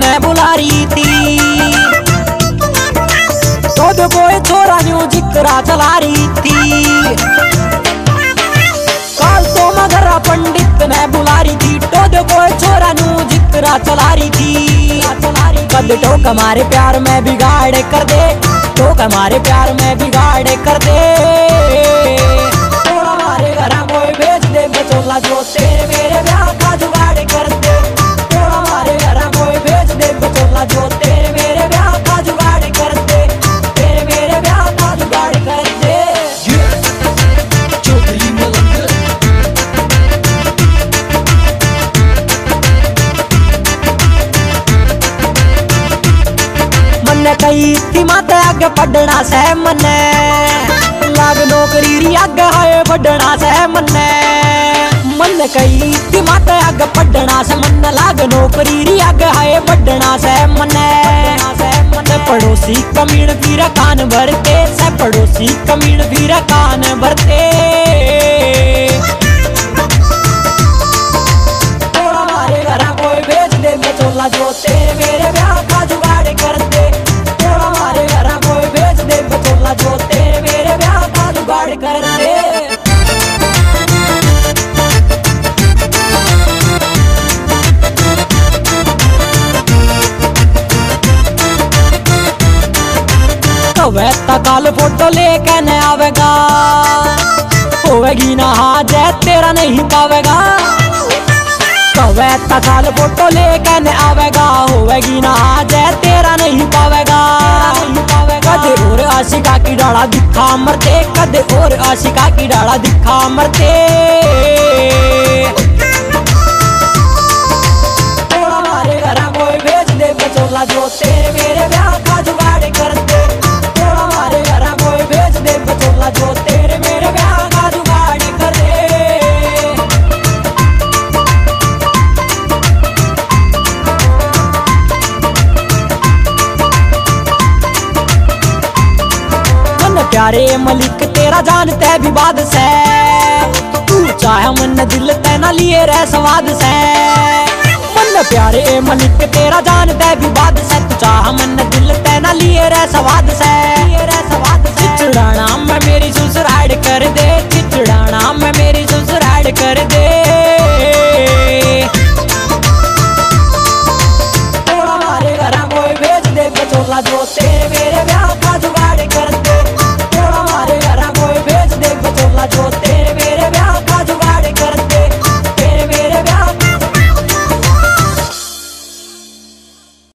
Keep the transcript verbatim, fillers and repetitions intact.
मैं बुला रही थी। तो दो कोई छोरा न्यू जिक्रा चला रही थी। काल तो मगरा पंडित ने बुला रही थी। तो दो कोई छोरा न्यू जिक्रा चला रही थी। कद ठोक हमारे प्यार में बिगाड़ कर दे, ठोक हमारे प्यार में बिगाड़ कर दे। थोड़ा हमारे घर कोई भेज दे बचोला जो तेरे मेरे ब्याह का जुगाड़ कर दे। थोड़ा हमारे घर कोई भेज दे बचोला जो तेरे मेरे ब्याह का जुगाड़ कर दे, तेरे मेरे ब्याह का जुगाड़ कर दे। मन कही थी माता आगे पढ़ना से मने, लाग नौकरी री आगे है बढ़ना से मने। मन कही थी माता आगे पढ़ना से मन, लाग नौकरी री आगे है बढ़ना से मने। पड़ोसी कमीण फिर कान भरते से, पड़ोसी कमीण फिर कान भरते। थोड़ा हमारे घर कोई भेज दे बचोला जो तेरे मेरे ब्याह का जुगाड़ कर दे। थोड़ा हमारे घर कोई भेज दे बचोला जो तेरे मेरे ब्याह का जुगाड़ कर दे। कवे तकाल फोटो लेके न आवेगा, होवेगी ना हाज तेरा नहीं पावेगा। कवे तकाल फोटो लेके न आवेगा, होवेगी ना हाज तेरा नहीं पावेगा। कदे और आशिका की डाला दिखा मरते, कदे और आशिका की डाला दिखा मरते। थोड़ा हमारे घर कोई भेज दे बचोला जो तेरे मेरे ब्याह का जुगाड़ कर दे। थोड़ा हमारे घर कोई भेज दे बचोला जो तेरे मेरे ब्याह का जुगाड़ कर दे। प्यारे मलिक तेरा जानते भी बाद से, तू चाहे मन दिल तेना लिए रह स्वाद से। मन प्यारे मलिक तेरा जानते भी बाद से, तू चाहे मन दिल तेना लिए रह स्वाद से। चिचड़ाना में मेरी ससुराल कर दे, चिचड़ाना में मेरी ससुराल कर दे। थोड़ा हमारे घर कोई भेज दे बचोला जो तेरे मेरे